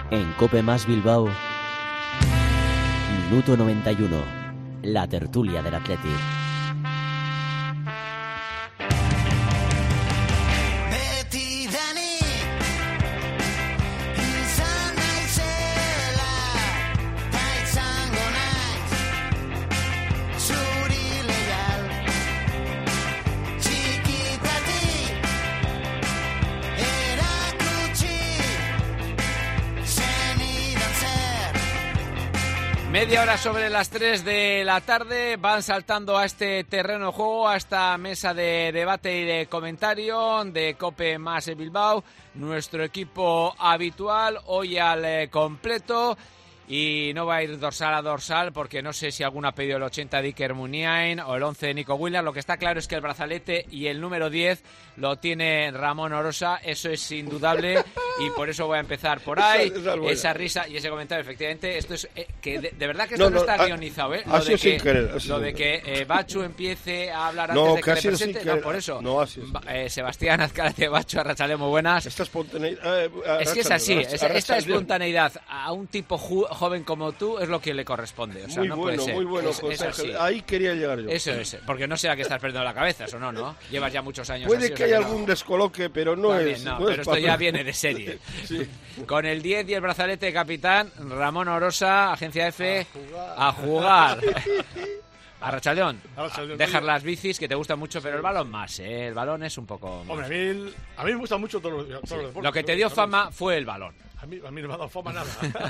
En Cope Más Bilbao, minuto 91, la tertulia del Athletic. Media hora sobre las 3 de la tarde, van saltando a este terreno de juego, a esta mesa de debate y de comentario de Cope Más Bilbao, nuestro equipo habitual, hoy al completo, y no va a ir dorsal a dorsal porque no sé si alguno ha pedido el 80 de Iker Muniain o el 11 de Nico Williams. Lo que está claro es que el brazalete y el número 10 lo tiene Ramón Orosa, eso es indudable, y por eso voy a empezar por ahí. Esa risa y ese comentario, efectivamente, esto es que de verdad que esto no está guionizado, ¿eh? Lo de que Bachu empiece a hablar antes de que le presente, no, por eso. No, así es. Sebastián Azcárate Bachu, arratsaldeón, muy buenas. Esta espontaneidad, es que es así, esta espontaneidad a un tipo joven como tú es lo que le corresponde. O sea, muy no bueno, puede ser. Muy bueno, es así. Ahí quería llegar yo. Eso es, porque no será que estás perdiendo la cabeza, eso no. Llevas ya muchos años puede así, que haya algún descoloque, pero no es. No, pero esto ya viene de serie. Sí. Con el 10 y el brazalete de capitán, Ramón Orosa, Agencia F, a jugar. Arratsaldeón, dejar las bicis que te gustan mucho, pero el balón más, ¿eh? El balón es un poco más. Hombre, a mí me gustan mucho todos los deportes. Lo que te dio fama fue el balón. A mí no me ha dado fama nada.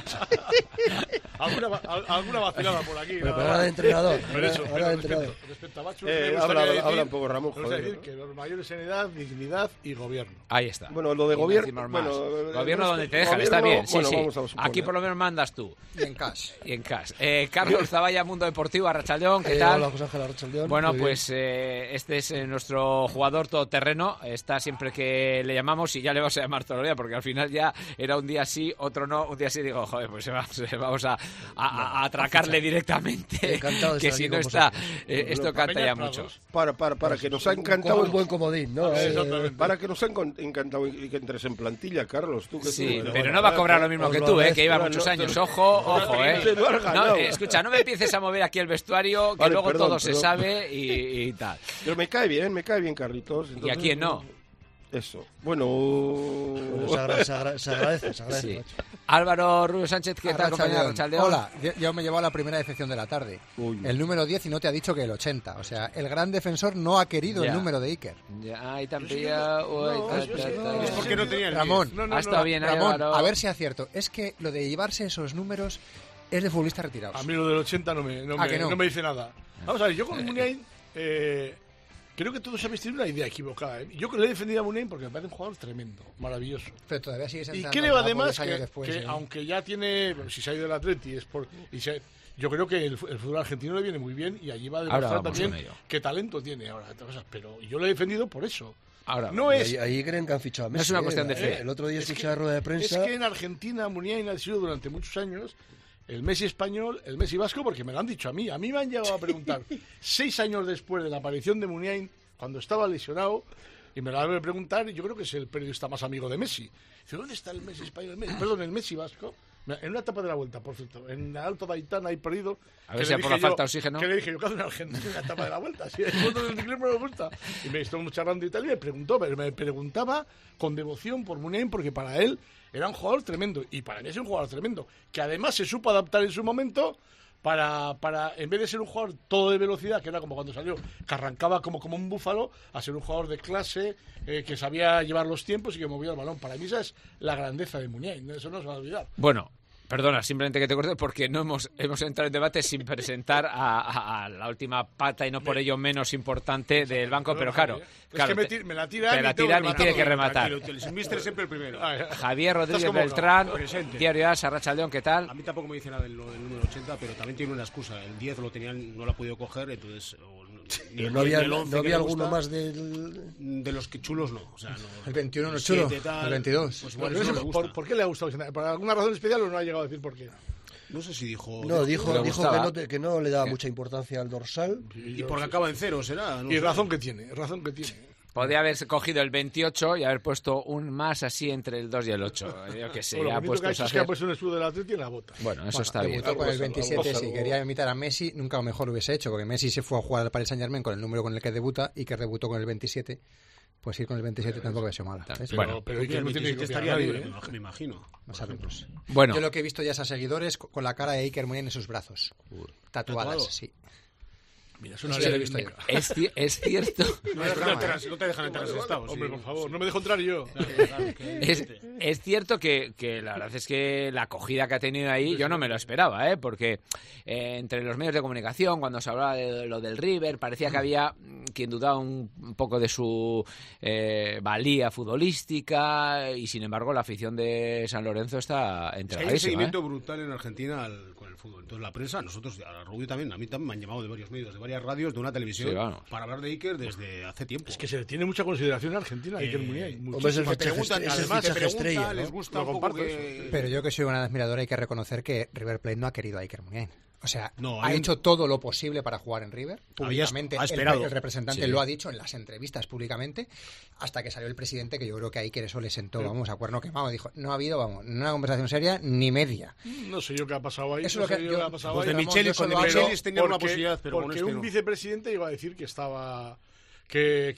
alguna vacilada por aquí. Pero ahora de entrenador. Respecto a Bachu, habla un poco, Ramón. Joder, decir que los mayores en edad, dignidad y gobierno. Ahí está. Bueno, lo de gobierno. Gobierno donde te dejan, está bien. Sí, bueno, sí. Aquí por lo menos mandas tú. Y en cash. Carlos Zavalla, Mundo Deportivo, Arratsaldeón, ¿qué tal? Hola, José Ángel, Arratsaldeón. Bueno, pues este es nuestro jugador todoterreno. Está siempre que le llamamos y ya le vamos a llamar todo el día, porque al final ya era un día sí, otro no. Un día sí digo, joder, pues vamos a atracarle directamente. Encantado de que si no está, esto canta ya mucho. Para que nos ha encantado. Un buen comodín, ¿no? Para que nos ha encantado y que entres en plantilla, Carlos. Tú que sí, pero no va a cobrar lo mismo que tú, que lleva muchos años. Ojo, No, escucha, no me empieces a mover aquí el vestuario, que luego todo se sabe y tal. Pero me cae bien, Carlitos. ¿Y a quién no? Eso. Bueno, se agradece. Sí. Álvaro Rubio Sánchez, ¿qué tal, compañero Arratsaldeón? Hola, yo me he llevado la primera decepción de la tarde. El número 10 y no te ha dicho que el 80. O sea, el gran defensor no ha querido el número de Iker. Ahí también. Es porque no tenía el Ramón, ha estado bien, Ramón, a ver si acierto. Es que lo de llevarse esos números es de futbolistas retirados. A mí lo del 80 no me dice nada. Vamos a ver, yo con Muniain creo que todos habéis tenido una idea equivocada. Yo le he defendido a Muniain porque me parece un jugador tremendo, maravilloso. Pero todavía sigue siendo. Y creo además que aunque ya tiene, si se ha ido del Atleti, yo creo que el fútbol argentino le viene muy bien y allí va a demostrar también qué talento tiene ahora. Pero yo lo he defendido por eso. Ahora, no es, ahí creen que han fichado a Messi. No es una cuestión de fe. El otro día escuché la rueda de prensa. Es que en Argentina Muniain ha sido durante muchos años el Messi español, el Messi vasco, porque me lo han dicho a mí. A mí me han llegado a preguntar 6 años después de la aparición de Muniain, cuando estaba lesionado, y me lo van a preguntar, y yo creo que es el periodista más amigo de Messi. Dice, ¿dónde está el Messi español? El Messi vasco. En una etapa de la vuelta, por cierto, en Alto Daitán hay perdido. A ver si por la falta de oxígeno. Que le dije, yo que hago en Argentina en la etapa de la vuelta. Si el fondo del ciclismo me gusta. Y me estuvo charlando y tal, y me preguntaba con devoción por Muniain, porque para él era un jugador tremendo. Y para mí es un jugador tremendo. Que además se supo adaptar en su momento para en vez de ser un jugador todo de velocidad, que era como cuando salió, que arrancaba como un búfalo, a ser un jugador de clase, que sabía llevar los tiempos y que movía el balón. Para mí esa es la grandeza de Muniain, eso no se va a olvidar. Bueno, perdona, simplemente que te corte, porque no hemos entrado en debate sin presentar a la última pata y no por ello menos importante del banco, pero claro, es que me la tiran y tiene que rematar. El míster siempre el primero. Javier Rodríguez Beltrán, Diario AS, Arratsaldeón, ¿qué tal? A mí tampoco me dice nada del número 80, pero también tiene una excusa. El 10 no lo ha podido coger, entonces... ¿No había alguno más de los que chulos no? O sea, no, el 21 no es chulo, el 22. Pues bueno, ¿Por qué le ha gustado? ¿Por alguna razón especial o no ha llegado a decir por qué? No sé si dijo... No, dijo que no le daba mucha importancia al dorsal. Y porque acaba en cero, será. Y razón que tiene. Podría haber cogido el 28 y haber puesto un más así entre el 2 y el 8. Yo qué sé, Bueno, ya lo bonito que ha hecho es que hacer... ha puesto un escudo del Atleti en la bota. Bueno, eso está bien. Debutó con el 27, si quería imitar a Messi, nunca mejor lo hubiese hecho, porque Messi se fue a jugar al Paris Saint-Germain con el número con el que debuta, y que debutó con el 27, pues ir con el 27 tampoco hubiese sido mala. Pero el no tiene que estaría nadie, libre, me imagino. No sabemos. Bueno. Yo lo que he visto ya es a seguidores con la cara de Iker Muniain en sus brazos. Tatuadas, sí. Mira, eso no lo he visto yo. Es cierto. No te dejan entrar en ese estado. Hombre, por favor, no me dejo entrar yo. Es cierto que la verdad es que la acogida que ha tenido ahí yo no me lo esperaba, porque entre los medios de comunicación, cuando se hablaba de lo del River, parecía que había quien dudaba un poco de su valía futbolística, y sin embargo la afición de San Lorenzo está entregadísima. Hay un seguimiento brutal en Argentina con el fútbol. Entonces la prensa, nosotros, a Rubio también, a mí también me han llamado de varios medios, de varias radios, de una televisión, para hablar de Iker desde hace tiempo. Es que se le tiene mucha consideración en Argentina, Iker Muniain. Les gusta un poco Pero yo, que soy una admiradora, hay que reconocer que River Plate no ha querido a Iker Muniain. O sea, ha hecho todo lo posible para jugar en River. Públicamente, el representante lo ha dicho en las entrevistas públicamente, hasta que salió el presidente, que yo creo que ahí que eso le sentó, a cuerno quemado. Dijo, no ha habido, una conversación seria ni media. No sé yo qué ha pasado ahí. Eso es lo que ha pasado pues ahí. de Michelis tenía una posibilidad, pero porque un vicepresidente iba a decir que estaba... Que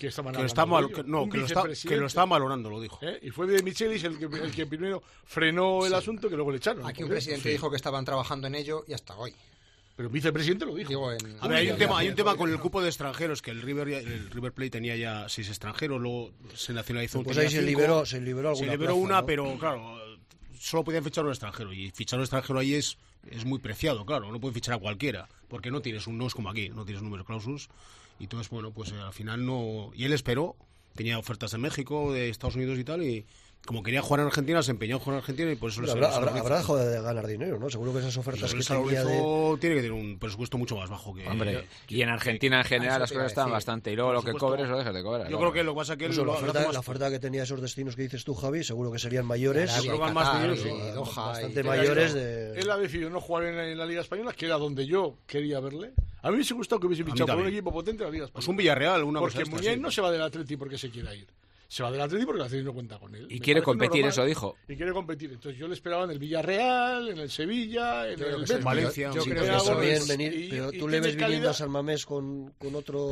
lo estaba valorando, lo dijo. Y fue de Michelis el que primero frenó el asunto, que luego le echaron. Aquí un presidente dijo que estaban trabajando en ello y hasta hoy. Pero un vicepresidente lo dijo. A ver, hay un tema con el cupo de extranjeros, que el River Plate tenía ya 6 extranjeros, luego se nacionalizó. Pues ahí se liberó una, ¿no? pero claro, solo podían fichar un extranjero, y fichar un extranjero ahí es muy preciado, claro, no pueden fichar a cualquiera, porque no tienes no es como aquí, no tienes números clausus, y entonces, bueno, pues al final no... Y él esperó, tenía ofertas de México, de Estados Unidos y tal, y como quería jugar en Argentina, se empeñó en jugar en Argentina, y por eso habrá dejado de ganar dinero, ¿no? Seguro que esas ofertas que tenía tiene que tener un presupuesto mucho más bajo que... Hombre, y en Argentina en general las cosas están bastante, y luego lo que cobres lo dejas de cobrar. Yo creo que lo que pasa es que... la oferta que tenía esos destinos que dices tú, Javi, seguro que serían mayores. Bastante mayores de... Él ha decidido no jugar en la Liga Española, que era donde yo quería verle. A mí me hubiese gustado que hubiese fichado por un equipo potente en la Liga Española. Pues un Villarreal, porque Muniain no se va del Atleti porque se quiera ir. Se va del Atleti porque el Atleti no cuenta con él. Y quiere competir, normal, eso dijo. Y quiere competir. Entonces yo le esperaba en el Villarreal, en el Sevilla, en el Valencia. Yo creo que está bien venir, pero tú le ves viniendo a San Mamés con otro...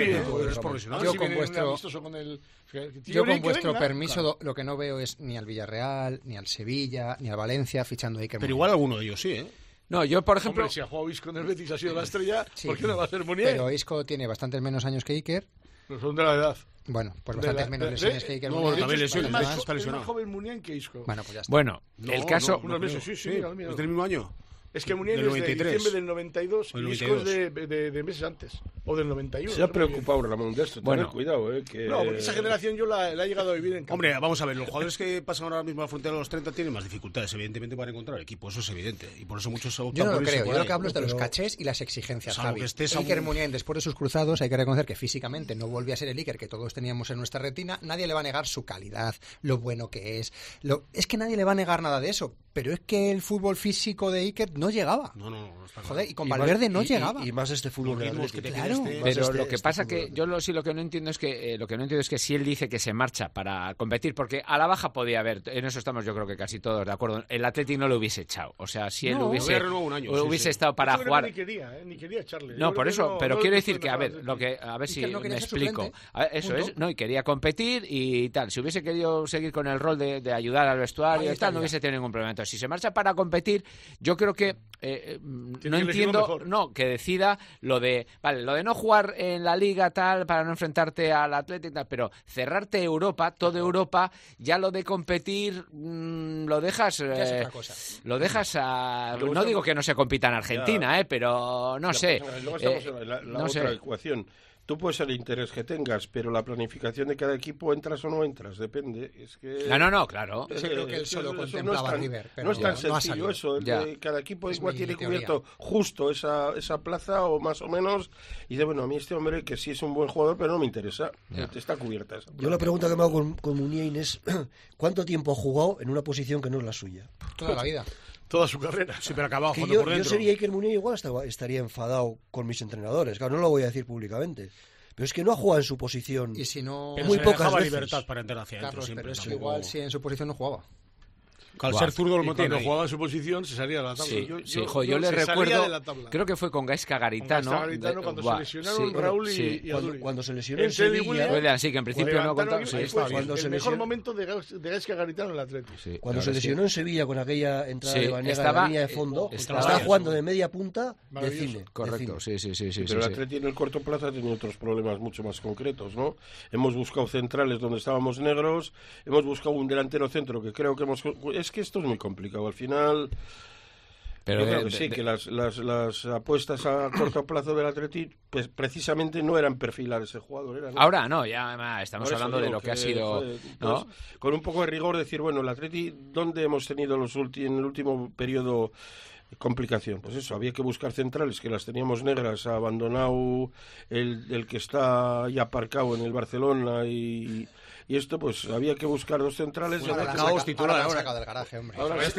Yo con vuestro permiso, lo que no veo es ni al Villarreal, ni al Sevilla, ni al Valencia fichando a Iker Muniain. Pero igual alguno de ellos sí, ¿eh? No, yo por ejemplo... Hombre, si ha jugado Isco en el Betis, ha sido la estrella, ¿por qué no va a ser Muniain? Pero Isco tiene bastantes menos años que Iker. Pero son de la edad. Bueno, pues bastantes menos lesiones que Iker. No, también lesiones. Es más joven Muniain que Isco. Bueno, pues ya está. Bueno, el caso... Unos meses, sí. ¿Es del mismo año? Es que Muniain es de diciembre del 92 y Isco es de meses antes. O del 91. Se ha preocupado Ramón de esto. Bueno, cuidado, que... No, porque esa generación yo la he llegado a vivir en campo. Hombre, vamos a ver, los jugadores que pasan ahora mismo a la frontera de los 30 tienen más dificultades, evidentemente, para encontrar equipo. Eso es evidente. Y por eso muchos optan Yo no lo por irse creo. por Yo ahí. lo que hablo es de los cachés y las exigencias, Salvo Javi. que estés Iker Muniain, después de sus cruzados, hay que reconocer que físicamente no volvió a ser el Iker que todos teníamos en nuestra retina. Nadie le va a negar su calidad, lo bueno que es. Es que nadie le va a negar nada de eso. Pero es que el fútbol físico de Iker no llegaba. No está claro. Joder, y con Valverde no llegaba. Y más este fútbol del Atlético. Claro. Pero lo que pasa que yo lo que no entiendo es que si él dice que se marcha para competir, porque a la baja podía haber, en eso estamos yo creo que casi todos de acuerdo, el Atleti no lo hubiese echado, o sea, si él hubiese estado para jugar, ni quería echarle. No, por eso, pero quiero decir que a ver si no me explico, eso es, no, y quería competir y tal, si hubiese querido seguir con el rol de ayudar al vestuario y tal, no hubiese tenido ningún problema. Entonces, si se marcha para competir, yo creo que no entiendo, que decida lo de no jugar en la liga tal para no enfrentarte al Atlético y tal, pero cerrarte Europa, toda Europa, ya lo de competir lo dejas a... No digo que no se compita en Argentina, pero no sé. Luego estamos en la otra ecuación. Tú puedes el interés que tengas, pero la planificación de cada equipo, entras o no entras, depende. Es que no, claro. Yo creo que él solo contemplaba a River, pero no es tan sencillo eso. Cada equipo igual tiene cubierto justo esa plaza o más o menos. Y dice, bueno, a mí este hombre que sí es un buen jugador, pero no me interesa. Está cubierta esa plaza. Yo la pregunta que me hago con Muniain es ¿cuánto tiempo ha jugado en una posición que no es la suya? Toda la vida. Toda su carrera. Sí, pero acababa yo sería Iker Muniain, igual estaría enfadado con mis entrenadores. Claro, no lo voy a decir públicamente. Pero es que no ha jugado en su posición. Y si no... Muy pocas veces. libertad para entrar hacia adentro. Carlos, pero es que igual si en su posición no jugaba. Al ser zurdo, cuando jugaba en su posición, se salía de la tabla. Sí, yo le recuerdo, creo que fue con Gaisca Garitano. Cuando se lesionaron Raúl y Aduri. Cuando se lesionó en Sevilla... Sí, que en principio no contaba. El mejor momento de Gaisca Garitano en el Atlético. Cuando se lesionó en Sevilla con aquella entrada de Banega en la línea de fondo, estaba jugando de media punta de cine. Correcto, sí. Pero el Atlético en el corto plazo ha tenido otros problemas mucho más concretos, ¿no? Hemos buscado centrales donde estábamos negros, hemos buscado un delantero centro que creo que hemos... Es que esto es muy complicado. Al final, pero yo creo que sí, que las apuestas a corto plazo del Atleti pues precisamente no eran perfilar ese jugador. ¿no? Ahora no, ya estamos hablando de lo que ha sido... ¿no? Con un poco de rigor decir, bueno, el Atleti, ¿dónde hemos tenido en el último periodo complicación? Pues eso, había que buscar centrales, que las teníamos negras, ha abandonado el que está ya aparcado en el Barcelona y esto, pues había que buscar dos centrales. Caos titular ahora del garaje, hombre.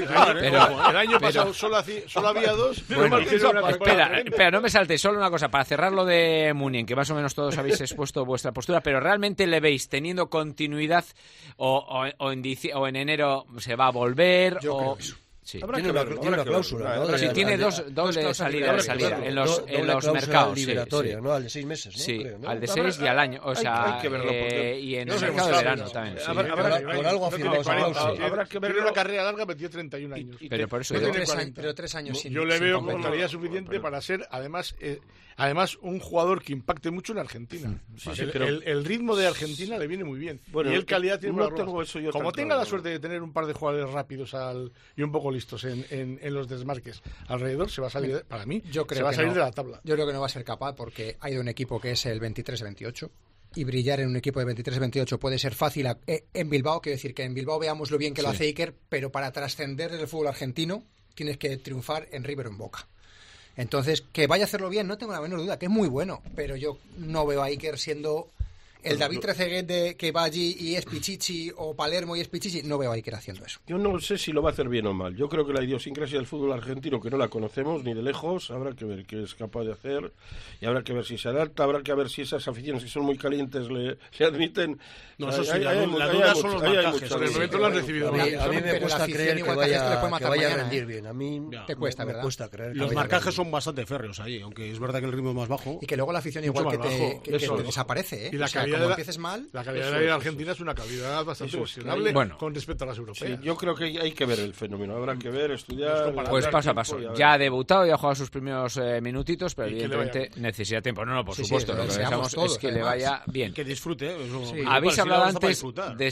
El año pasado solo había dos. Bueno, espera, no me salte, solo una cosa, para cerrar lo de Munien, que más o menos todos habéis expuesto vuestra postura, pero ¿realmente le veis teniendo continuidad o en enero se va a volver? Yo creo eso. Sí. Tiene una cláusula, ¿no? Sí, tiene doble salida en los mercados. Liberatoria, ¿no? Al de 6 meses, ¿no? Sí, creo, ¿no? Al de 6 y al año. O sea, hay que verlo y en el mercado de verano también. Sí. Por algo ha firmado esa cláusula. Habrá que ver una carrera larga, metió 31 años. Pero por eso pero 3 años sin. Yo le veo mentalidad suficiente para ser, además, un jugador que impacte mucho en Argentina. El ritmo de Argentina le viene muy bien. Y el calidad tiene una rueda. Como tenga la suerte de tener un par de jugadores rápidos y un poco listos en los desmarques alrededor, se va a salir, para mí, se va a salir de la tabla. Yo creo que no va a ser capaz porque hay un equipo que es el 23-28 y brillar en un equipo de 23-28 puede ser fácil en Bilbao. Quiero decir que en Bilbao veamos lo bien que lo hace Iker, pero para trascender en el fútbol argentino tienes que triunfar en River o en Boca. Entonces, que vaya a hacerlo bien, no tengo la menor duda, que es muy bueno, pero yo no veo a Iker siendo el David Trezeguet que va allí y es Pichichi, o Palermo y es Pichichi. No veo a Iker haciendo eso. Yo no sé si lo va a hacer bien o mal. Yo creo que la idiosincrasia del fútbol argentino, que no la conocemos ni de lejos, habrá que ver qué es capaz de hacer y habrá que ver si se adapta, habrá que ver si esas aficiones que son muy calientes le admiten. No, eso sí, la duda son los marcajes. En el momento lo han recibido. A mí me cuesta creer que vaya a rendir bien. A mí te cuesta, me cuesta creer. Los marcajes son bastante férreos ahí, aunque es verdad que el ritmo es más bajo. Y que luego la afición igual que te desaparece, ¿eh? Y la calidad como empieces mal... La calidad de la Liga Argentina es una calidad bastante cuestionable con respecto a las europeas. Sí, yo creo que hay que ver el fenómeno, habrá que ver, estudiar... Pues paso a paso. Ya ha debutado y ha jugado sus primeros minutitos, pero evidentemente necesita tiempo. No, por supuesto, lo que deseamos es que le vaya bien. Que disfrute. Habéis hablado antes de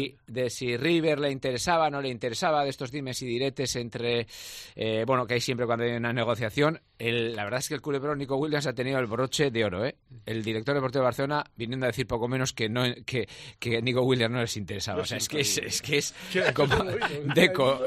si River le interesaba, no le interesaba, de estos dimes y diretes entre... que hay siempre cuando hay una negociación. La verdad es que el culebrón Nico Williams ha tenido el broche de oro, ¿eh? El director deportivo de Barcelona viniendo a decir poco menos que Nico Williams no les interesaba. O sea, es que es como Deco.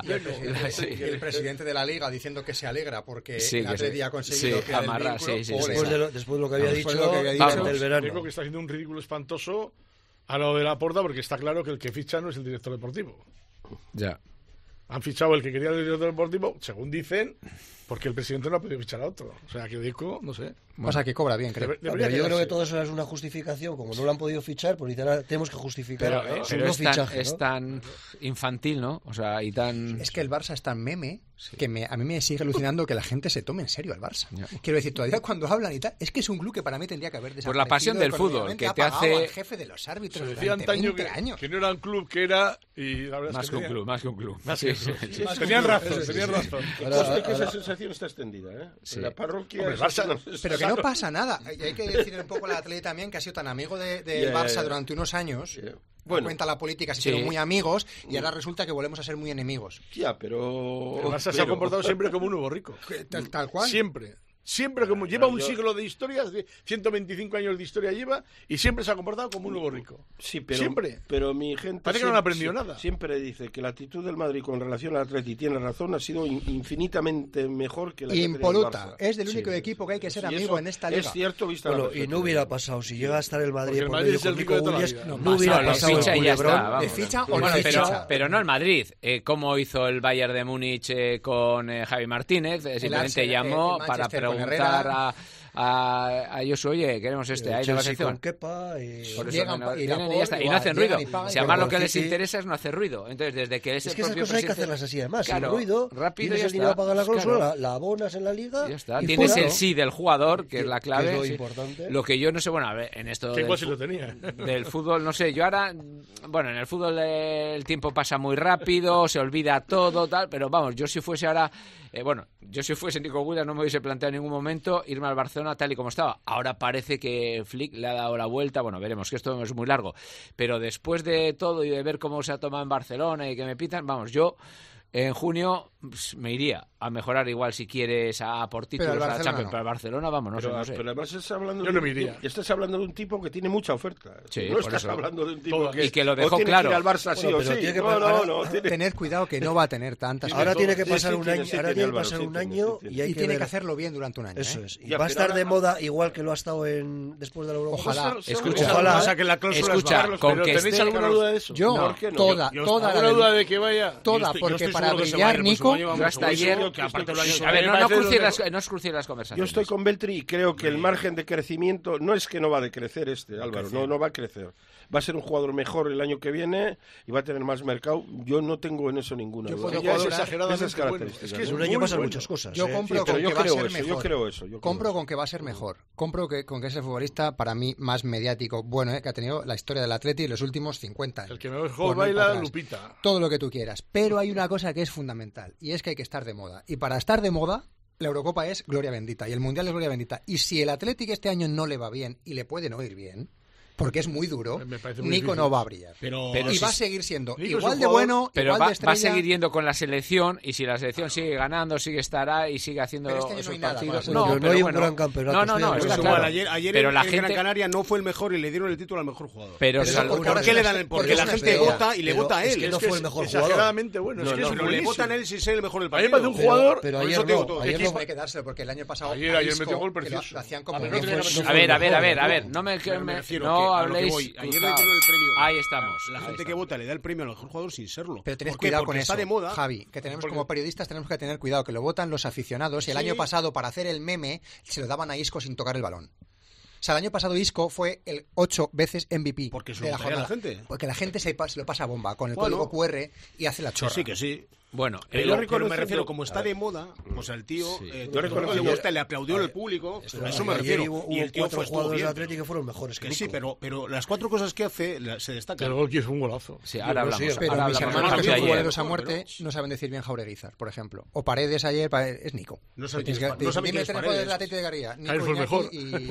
El presidente de la Liga diciendo que se alegra porque el Atleti ha conseguido que amarrar. Después de lo que había dicho del verano. Digo que está haciendo un ridículo espantoso a lo de Laporta, porque está claro que el que ficha no es el director deportivo. Ya. Han fichado el que quería el director deportivo, según dicen, porque el presidente no ha podido fichar a otro. O sea, que Deco, no sé. O sea, que cobra bien, creo. Yo creo que todo eso es una justificación. Como no lo han podido fichar, pues tenemos que justificar pero es tan infantil, ¿no? O sea, y tan... Es que el Barça es tan meme que a mí me sigue alucinando que la gente se tome en serio al Barça. Quiero decir, todavía cuando hablan y tal, es que es un club que para mí tendría que haber desaparecido. Por la pasión del fútbol, que te hace... al jefe de los árbitros durante 20 años. Que no era un club, que era... Y la verdad más que un club, más que un club. Tenían razón. Que esa sensación está extendida, ¿eh? Sí. La parroquia... Pero que no pasa nada. Y hay que decir un poco al Atleti también, que ha sido tan amigo del Barça durante unos años. Cuenta la política, se hicieron muy amigos y ahora resulta que volvemos a ser muy enemigos. Ya, pero... El Barça se ha comportado siempre como un nuevo rico. Tal cual. Siempre como lleva un siglo de historia, 125 años de historia lleva, y siempre se ha comportado como un nuevo rico. Sí, pero siempre. Pero mi gente parece que no aprendió nada. Siempre dice que la actitud del Madrid con relación al Atleti, tiene razón, ha sido infinitamente mejor que la impoluta. Es del único equipo que hay que ser amigo en esta liga. Es cierto, vista y no hubiera pasado si llega a estar el Madrid por medio con Nico Williams, no hubiera pasado ficha el culebrón. ¿De ficha o no ficha? Pero no el Madrid. ¿Cómo hizo el Bayern de Múnich con Javi Martínez? Simplemente llamó para preguntar a Josu, oye, queremos hay negociación. Con Kepa y... Por eso vienen y ya está. Y no hacen ruido. Si además lo que les interesa es no hacer ruido. Entonces, desde que es el que esas cosas hay que hacerlas así, además. Claro, sin ruido, rápido, tienes el dinero para pagar la cláusula, la abonas en la liga. Ya está. Tienes el sí del jugador, que es la clave. Que es lo importante. Lo que yo no sé, bueno, a ver, en esto del fútbol, no sé, yo ahora, bueno, en el fútbol el tiempo pasa muy rápido, se olvida todo, tal, pero vamos, yo si fuese ahora, yo si fuese Nico Williams no me hubiese planteado en ningún momento irme al Barcelona tal y como estaba. Ahora parece que Flick le ha dado la vuelta, bueno, veremos, que esto es muy largo, pero después de todo y de ver cómo se ha tomado en Barcelona y que me pitan, vamos, yo en junio me iría a mejorar igual si quieres a por títulos a la Champions, pero al Barcelona vamos, no sé. Pero además yo no me iría. Estás hablando de un tipo que tiene mucha oferta. Sí, no estás hablando de un tipo y que lo dejó tiene claro. Que ir al Barça sí o sí. Tener cuidado que no va a tener tantas. Ahora tiene que pasar un año. Ahora tiene que pasar un año y tiene que hacerlo bien durante un año. Eso es. Y va a estar de moda igual que lo ha estado después de la Europa. Ojalá. O sea, que la cláusula ¿tenéis alguna duda de eso? Yo, toda. ¿Alguna duda de que vaya? Toda, porque para brillar, Nico, hasta ayer. A ver, no crucéis las conversaciones. Yo estoy con Beltri y creo que el margen de crecimiento no es que no va a decrecer Álvaro, no va a crecer. Va a ser un jugador mejor el año que viene y va a tener más mercado. Yo no tengo en eso ninguna duda. Esas características. Es que en un año pasan muchas cosas. Yo compro con que va a ser mejor. Yo creo eso. Compro con que va a ser mejor. Compro con que es el futbolista para mí más mediático, que ha tenido la historia del Atleti en los últimos 50 años. El que mejor baila, Lupita. Todo lo que tú quieras. Pero hay una cosa que es fundamental y es que hay que estar de moda. Y para estar de moda, la Eurocopa es gloria bendita y el Mundial es gloria bendita. Y si el Atlético este año no le va bien y le puede no ir bien, porque es muy duro, Nico no va a brillar. Pero y va a seguir siendo igual de bueno, pero igual de estrella. Va a seguir yendo con la selección y si la selección sigue ganando, sigue estará y sigue haciendo esos partidos. No hay un gran campeonato. No, está claro. Ayer pero la gente... Gran Canaria no fue el mejor y le dieron el título al mejor jugador. Pero ¿por qué le dan porque la gente vota y le vota a él? Es que no fue el mejor jugador. Exageradamente bueno. Pero le votan a él sin ser el mejor del partido. A mí me parece un jugador... Pero ayer no. Ayer no hay que dárselo porque el año pasado... Ayer metió gol precioso. Lo hacían como... A ver. No habléis... Ayer le dieron el premio. Ahí estamos. La gente que vota le da el premio al mejor jugador sin serlo. Pero tened cuidado con eso, está de moda. Javi, que tenemos como periodistas tenemos que tener cuidado, que lo votan los aficionados y el año pasado para hacer el meme se lo daban a Isco sin tocar el balón. O sea, el año pasado Isco fue el 8 veces MVP. Porque de la jornada. La gente. Porque la gente se lo pasa a bomba con el código QR y hace la chorra. Que sí. Bueno, pero me refiero, como está de moda, pues al tío le aplaudió el público, a eso me refiero. Y el tío fue jugadores de Atlético que fueron mejores que Nico. Sí, pero las 4 cosas que hace se destacan. El gol que es un golazo. Sí, ahora hablamos. Pero mis hermanos que son jugadores a muerte no saben decir bien Jaureguizar, por ejemplo. O Paredes ayer, es Nico. No saben quién es Paredes. Atlético de Garría. Nico fue el mejor.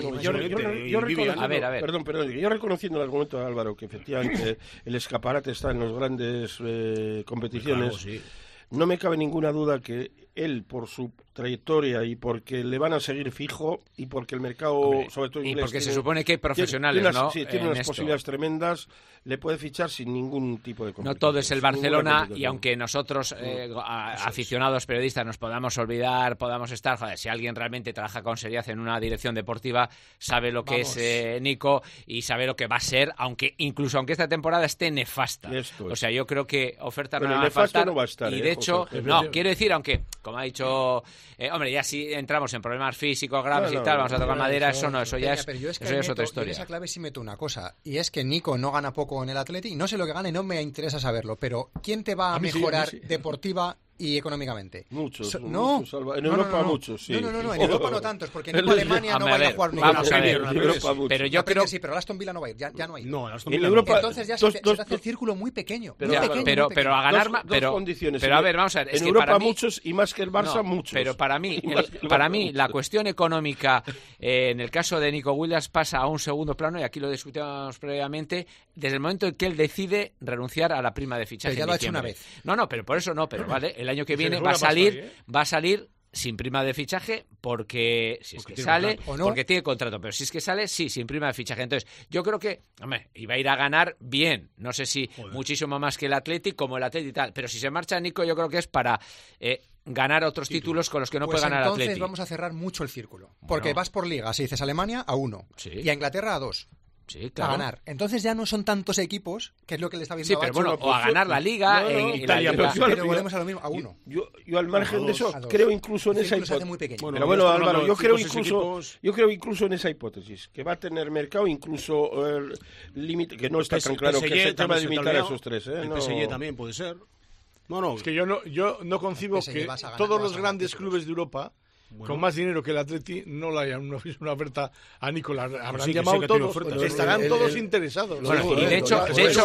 Perdón. Yo reconociendo el argumento de Álvaro, que efectivamente el escaparate está en las grandes competiciones. No me cabe ninguna duda que él, por su trayectoria y porque le van a seguir fijo y porque el mercado, sobre todo inglés... Y porque se supone que hay profesionales, ¿no? Sí, tiene unas posibilidades tremendas, le puede fichar sin ningún tipo de competencia. No todo es el Barcelona y aunque nosotros, aficionados periodistas, nos podamos olvidar, podamos estar... Joder, si alguien realmente trabaja con seriedad en una dirección deportiva, sabe lo que es Nico y sabe lo que va a ser, incluso aunque esta temporada esté nefasta. O sea, yo creo que oferta no va a faltar. No va a estar, y de hecho, quiero decir, aunque, como ha dicho... hombre, ya si entramos en problemas físicos graves y tal, vamos a tocar madera, eso ya es otra historia. En esa clave sí meto una cosa, y es que Nico no gana poco en el Atleti, no sé lo que gana y no me interesa saberlo, pero ¿quién te va a mejorar deportiva y económicamente? Muchos, en Europa muchos, sí. No, en Europa no tantos, porque en Alemania no va a jugar ninguna. Vamos a ver, pero yo creo que sí, pero Aston Villa no va a ir, ya no hay. No, en Europa entonces ya se hace el círculo muy pequeño. Pero a ganar más, pero a ver, vamos a ver, es en que Europa para mí, muchos y más que el Barça muchos. Pero para mí la cuestión económica en el caso de Nico Williams pasa a un segundo plano y aquí lo discutíamos previamente desde el momento en que él decide renunciar a la prima de fichaje. Pero ya lo ha hecho una vez. No, pero por eso no, pero vale, el año que viene va a salir sin prima de fichaje porque si es que sale, porque tiene contrato, pero si es que sale, sí, sin prima de fichaje. Entonces, yo creo que, hombre, iba a ir a ganar bien, no sé si muchísimo más que el Atleti, como el Atleti y tal, pero si se marcha Nico, yo creo que es para ganar otros títulos con los que no puede ganar el Atleti. Entonces vamos a cerrar mucho el círculo, porque vas por liga, si dices Alemania, a 1, y a Inglaterra a 2. Sí, claro. A ganar. Entonces ya no son tantos equipos, que es lo que le está viendo a Bacho. Bueno, o a ganar la Liga Italia, pero volvemos a lo mismo, a uno. Yo al margen de eso creo incluso en esa hipótesis. Pero bueno, Álvaro, yo creo incluso en esa hipótesis, que va a tener mercado incluso límite, que no está tan claro que se va a limitar a esos tres. El PSG también puede ser. Es que yo no concibo que todos los grandes clubes de Europa, con más dinero que el Atleti, no le hayan una oferta a Nicolás. Habrán llamado todos, estarán todos interesados. Y de hecho,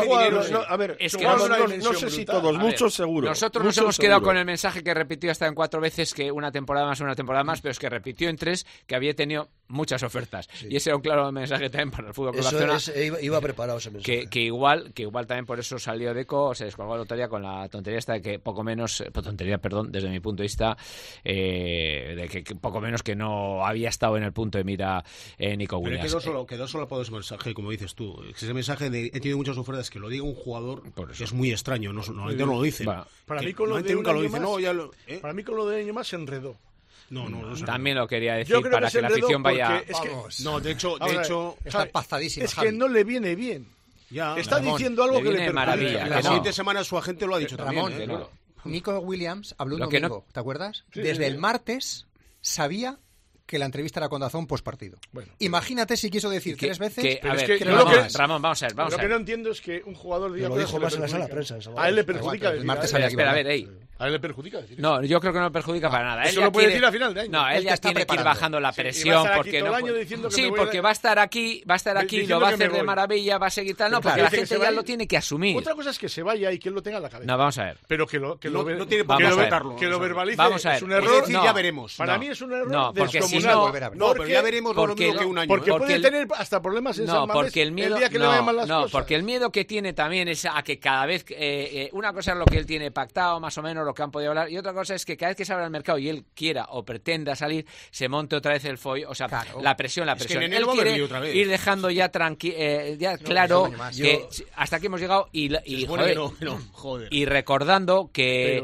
no sé si todos, muchos seguro. Nosotros nos hemos quedado con el mensaje que repitió hasta en 4 veces, que una temporada más, pero es que repitió en 3 que había tenido muchas ofertas. Sí. Y ese era un claro mensaje también para el Fútbol Club Barcelona. Iba preparado ese mensaje. Que igual también por eso salió Deco, se descolgó la lotería con la tontería esta de que desde mi punto de vista, de que poco menos que no había estado en el punto de mira Nico Williams. Quedó solo por ese mensaje, como dices tú. Ese mensaje de he tenido muchas ofertas, que lo diga un jugador que es muy extraño, no lo dicen. Para mí con lo de para mí con lo de año más se enredó. No, también lo quería decir para que la afición vaya. De hecho está pastadísima. Es que no le viene bien. Ya, está diciendo algo que le viene maravilla. La siguiente semana su agente lo ha dicho también. Nico Williams habló un domingo, ¿te acuerdas? Sí, desde el martes sabía que la entrevista era con Dazón postpartido. Bueno, imagínate si quiso decir 3 veces. Ramón, vamos a ver. Lo que no entiendo es que un jugador diga lo dijo más en la sala de prensa. A él le perjudica. El martes a él le perjudica. No, yo creo que no le perjudica para nada. Eso lo puede decir a final de año. No, él ya tiene que ir bajando la presión porque porque va a estar aquí, lo va a hacer de maravilla, va a seguir tal, no, porque la gente ya lo tiene que asumir. Otra cosa es que se vaya y que él lo tenga en la cabeza. No, vamos a ver. Pero que lo verbalice. Vamos a ver. Es un error. Ya veremos. Para mí es un error. No, porque si no, pero ya veremos lo mismo que un año. Porque puede tener hasta problemas en San Mamés el día que le vayan mal las cosas. No, porque el miedo que tiene también es a que cada vez una cosa es lo que él tiene pactado, más o menos lo que han podido hablar, y otra cosa es que cada vez que se abra el mercado y él quiera o pretenda salir, se monte otra vez el follón, o sea, claro. la presión. Es que él quiere ir dejando ya claro que hasta aquí hemos llegado y recordando que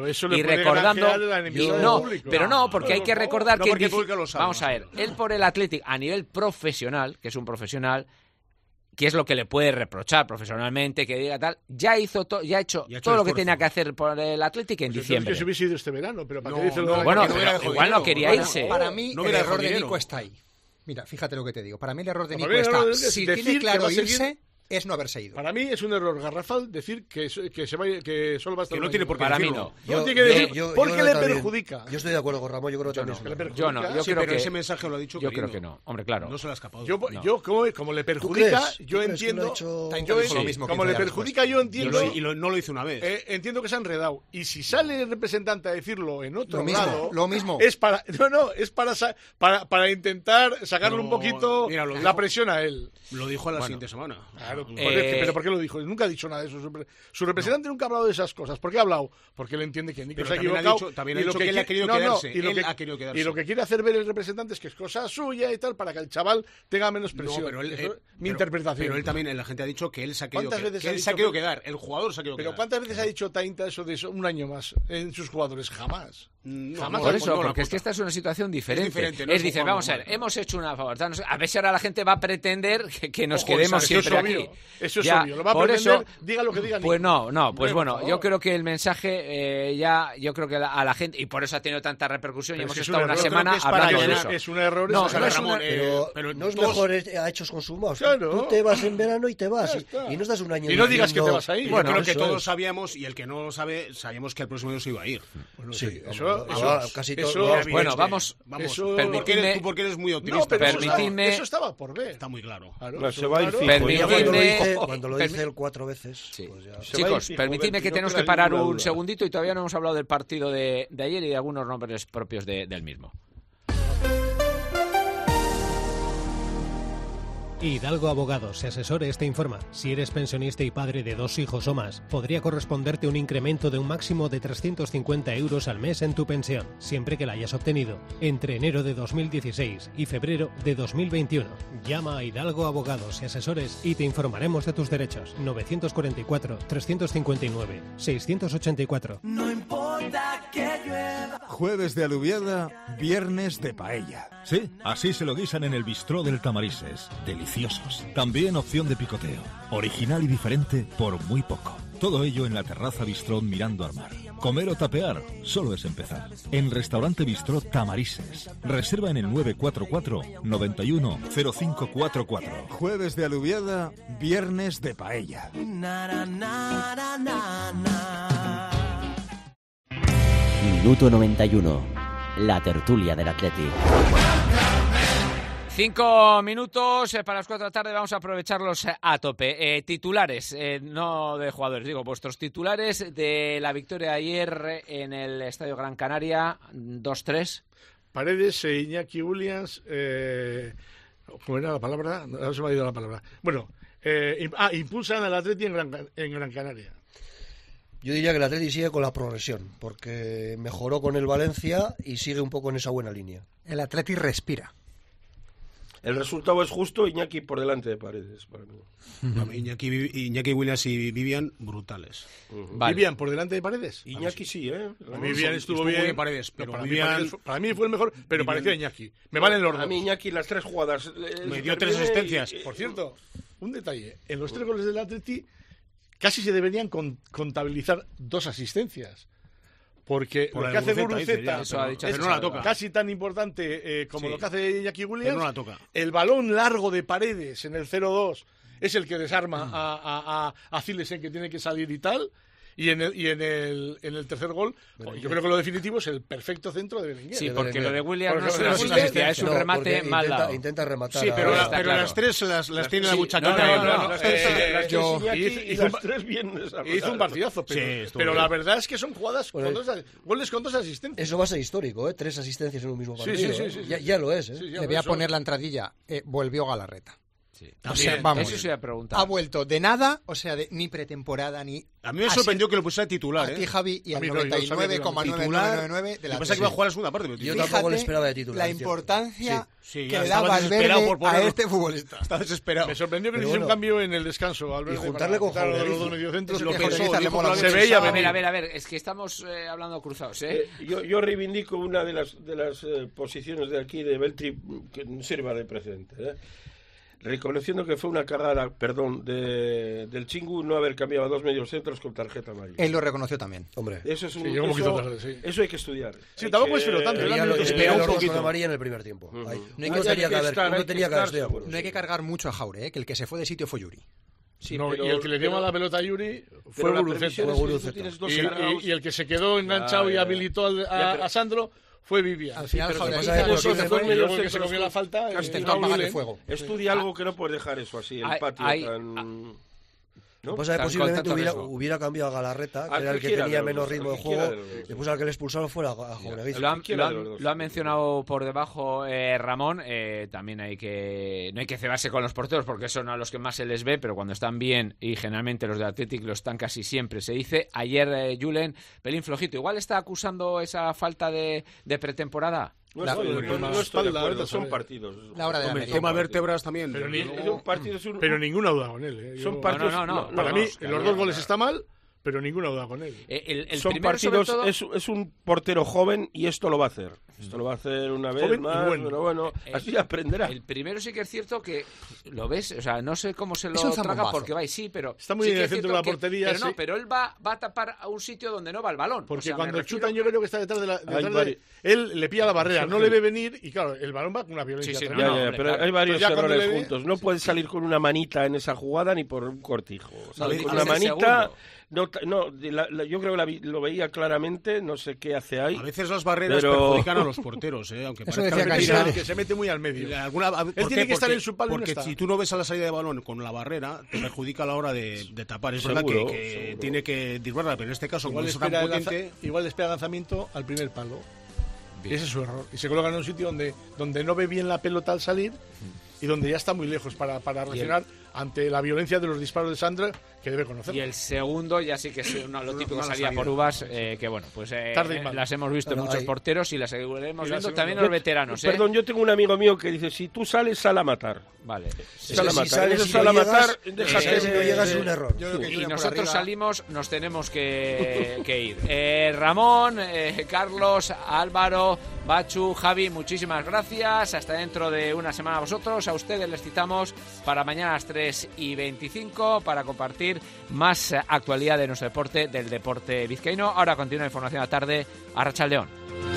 porque hay que recordar que vamos a ver, él por el Athletic a nivel profesional, que es un profesional, que es lo que le puede reprochar profesionalmente, que diga tal, ya ha hecho todo lo que tenía que hacer por el Athletic en diciembre. Que se hubiese ido este verano, pero ¿para qué dice igual no quería irse. Para mí el error de Nico está ahí. Mira, fíjate lo que te digo. Para mí el error de Nico está. Si tiene claro irse, es no haberse ido. Para mí es un error garrafal decir que se vaya, que solo va a estar. Que no tiene por qué para decirlo. mí no. No tiene que decir porque le perjudica. Yo estoy de acuerdo con Ramón, yo creo que también. Yo no, yo creo que ese mensaje lo ha dicho. Yo creo que no. Hombre, claro. No se le ha escapado. Yo como le perjudica, yo entiendo. Como le perjudica, yo entiendo. Y no lo hizo una vez. Entiendo que se ha enredado. Y si sale el representante a decirlo en otro lado, lo mismo. Es para intentar sacarle un poquito la presión a él. Lo dijo la siguiente semana. Claro, pero ¿por qué lo dijo? Nunca ha dicho nada de eso. Su representante nunca ha hablado de esas cosas. ¿Por qué ha hablado? Porque él entiende que Nico se ha equivocado. También ha dicho que él ha querido quedarse. Y lo que quiere hacer ver el representante es que es cosa suya y tal, para que el chaval tenga menos presión. Mi interpretación. Pero él también, la gente ha dicho que él se ha querido quedar. El jugador se ha querido quedar. ¿Pero cuántas veces ha dicho Tainta eso de un año más en sus jugadores? Jamás. Jamás. Por eso, porque es que esta es una situación diferente. Dice, vamos a ver, hemos hecho una favor. A ver si ahora la gente va a pretender que nos quedemos siempre aquí. Eso es obvio. Lo va a pretender, diga lo que diga. Pues pues bueno, yo creo que el mensaje yo creo que a la gente, y por eso ha tenido tanta repercusión, y hemos estado una semana hablando de eso. Es un error. Pero no es mejor a hechos consumados. Tú te vas en verano y te vas, y no estás un año. Y no digas que te vas a ir. Bueno, creo que todos sabíamos, y el que no lo sabe, sabíamos que el próximo año se iba a ir. Sí, casi todo. Bueno, vamos. Permitidme. Tú porque eres muy optimista. Permitidme. Eso estaba por ver. Está muy claro. Se va a ir fijo. Cuando lo dice él 4 veces. Chicos, permitidme que tenemos que parar un segundito y todavía no hemos hablado del partido de ayer y de algunos nombres propios del mismo. Hidalgo Abogados, asesores te informa. Si eres pensionista y padre de 2 hijos o más, podría corresponderte un incremento de un máximo de 350 euros al mes en tu pensión, siempre que la hayas obtenido entre enero de 2016 y febrero de 2021. Llama a Hidalgo Abogados y Asesores y te informaremos de tus derechos. 944 359 684. No importa que llueva. Jueves de alubiada, viernes de paella. Sí, así se lo guisan en el bistró del Tamarises. Deliciosos. También opción de picoteo. Original y diferente por muy poco. Todo ello en la terraza bistró mirando al mar. Comer o tapear solo es empezar. En Restaurante Bistró Tamarises. Reserva en el 944 91 0544. Jueves de alubiada, viernes de paella. Minuto 91. La tertulia del Atleti. 5 minutos para las 4 de la tarde, vamos a aprovecharlos a tope. Titulares, no de jugadores, digo, vuestros titulares de la victoria de ayer en el Estadio Gran Canaria, 2-3. Paredes, Iñaki Williams, ¿cómo era la palabra? No se me ha ido la palabra. Bueno, impulsan al Atleti en Gran Canaria. Yo diría que el Atleti sigue con la progresión, porque mejoró con el Valencia y sigue un poco en esa buena línea. El Atleti respira. El resultado es justo, Iñaki por delante de Paredes, para mí. Iñaki Williams y Vivian, brutales. Vale. ¿Vivian por delante de Paredes? Iñaki sí, ¿eh? Vivian estuvo bien. Paredes, pero para mí fue el mejor, pero pareció Iñaki. Me valen los dos. A mí Iñaki las 3 jugadas... me dio 3 asistencias. Por cierto, un detalle. En los 3 goles del Atleti casi se deberían contabilizar 2 asistencias. Porque lo que hace Guruceta es no la toca. Casi tan importante como lo que hace Iñaki Williams. No la toca. El balón largo de Paredes en el 0-2 es el que desarma a Zilesen, que tiene que salir y tal. Y en el tercer gol, yo creo que lo definitivo es el perfecto centro de Berenguer. Sí, porque lo de Williams no es una asistencia, es un remate mal dado. Intenta rematar. Sí, pero las 3 las tiene la muchachona. Hizo un partidazo, pero la verdad es que son jugadas con goles con 2 asistencias. Eso va a ser histórico, 3 asistencias en un mismo partido. Sí. Ya lo es. Le voy a poner la entradilla. Volvió Galarreta. Sí. O sea, vamos, eso se ha preguntado. Ha vuelto de nada, o sea, ni pretemporada, ni... A mí me sorprendió que lo pusiera titular, A ti, Javi, y al 99,9999 de la pensaba que iba a jugar la segunda parte. Yo tampoco le esperaba de titular. La importancia que le da Valverde a este futbolista. Estaba desesperado. Me sorprendió que hiciera un cambio en el descanso. Valverde, y juntarle con Javier. Los dos mediocentros. Lo pensó, se veía venir. A ver, es que estamos hablando cruzados, Yo reivindico una de las posiciones de aquí de Beltri que sirva de precedente, reconociendo que fue una cagada, del Chingu no haber cambiado a 2 mediocentros con tarjeta amarilla. Él lo reconoció también. Hombre, eso es eso hay que estudiar. Sí, tampoco esperó tanto. Esperó un poquito con amarilla en el primer tiempo. No hay que cargar mucho a Jaure, que el que se fue de sitio fue Yuri. Sí, y el que le dio la pelota a Yuri fue Guruceta. Y el que se quedó enganchado y habilitó a Sandro fue Vivian. Al final, que se comió la falta. Estudia algo que no puedes dejar eso así, el patio tan... ¿no? Pues posiblemente hubiera cambiado a Galarreta, que era el que tenía menos ritmo de juego, después al que le expulsaron fuera a Jauregui. Lo ha mencionado por debajo Ramón, también no hay que cebarse con los porteros porque son a los que más se les ve, pero cuando están bien, y generalmente los de Athletic lo están casi siempre, se dice. Ayer Julen, pelín flojito, igual está acusando esa falta de pretemporada. Son partidos. La hora de la toma vértebras también. Pero ninguna duda con él. Son partidos. Para mí, en los 2 goles está mal, pero ninguna duda con él. Son partidos. Es un portero joven y esto lo va a hacer. Esto lo va a hacer una vez joven más, pero bueno, así aprenderá. El primero sí que es cierto que lo ves, o sea, no sé cómo se lo traga porque va y sí, pero está muy en el centro de la portería. Pero él va a tapar a un sitio donde no va el balón. Porque cuando chutan yo creo que está detrás de él le pilla la barrera, no le ve venir y claro, el balón va con una violencia tremenda. Pero hay varios errores juntos. No puedes salir con una manita en esa jugada ni por un cortijo. Salir con una manita... yo creo que lo veía claramente, no sé qué hace ahí. A veces las barreras perjudican a los porteros, aunque parezca que se mete muy al medio. Él tiene que estar en su palo porque si tú no ves a la salida de balón con la barrera, te perjudica a la hora de tapar. Es verdad que tiene que dispararla, pero en este caso, como es tan potente... Igual le espera lanzamiento al primer palo. Bien. Ese es su error. Y se coloca en un sitio donde no ve bien la pelota al salir y donde ya está muy lejos para reaccionar ante la violencia de los disparos de Sandra, que debe conocer. Y el segundo ya sí que es lo típico, salía por uvas, que bueno, pues las hemos visto en muchos porteros y las seguiremos viendo también los veteranos. Perdón, yo tengo un amigo mío que dice, si tú sales, sal a matar. Vale. Sal a matar. Sal a matar, déjate. Si no llegas es un error. Y nosotros salimos, nos tenemos que ir. Ramón, Carlos, Álvaro, Bachu, Javi, muchísimas gracias. Hasta dentro de una semana a vosotros. A ustedes les citamos para mañana a las 3:25 para compartir más actualidad de nuestro deporte, del deporte vizcaíno. Ahora continúa información a la tarde. Arratsaldeon.